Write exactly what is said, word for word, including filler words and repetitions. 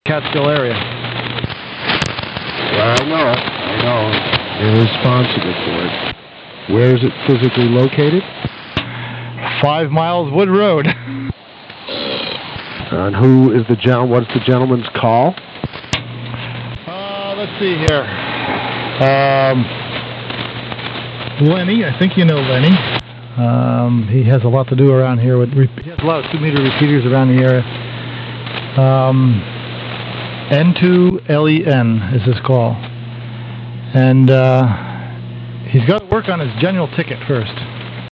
Catskill area. Well, I know. I know. They're responsible for it. Where is it physically located? Five Miles Wood Road. And who is the gen- what's the gentleman's call? Uh, let's see here. Um, Lenny, I think you know Lenny. Um, he has a lot to do around here. With re- he has a lot of two-meter repeaters around the area. Um, N two L E N is his call. And uh, he's got to work on his general ticket first.